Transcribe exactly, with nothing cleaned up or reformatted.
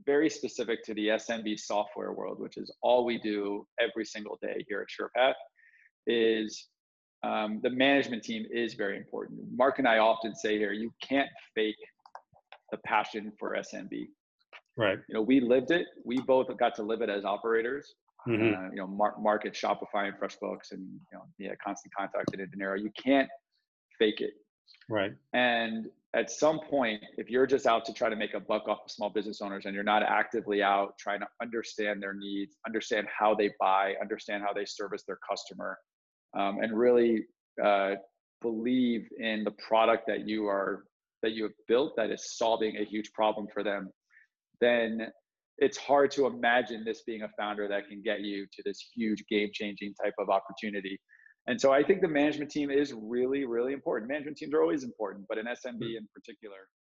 very specific to the S M B software world, which is all we do every single day here at SurePath, is um, the management team is very important. Mark and I often say here, you can't fake the passion for S M B. Right. You know, we lived it. We both got to live it as operators. Hmm. Uh, you know, Mark, Mark at Shopify and FreshBooks, and you know, yeah, Constant Contact at Dinero. You can't fake it. Right. And at some point, if you're just out to try to make a buck off of small business owners and you're not actively out trying to understand their needs, understand how they buy, understand how they service their customer, um, and really uh, believe in the product that you are that you have built that is solving a huge problem for them, then it's hard to imagine this being a founder that can get you to this huge game changing type of opportunity. And so I think the management team is really, really important. Management teams are always important, but in S M B in particular,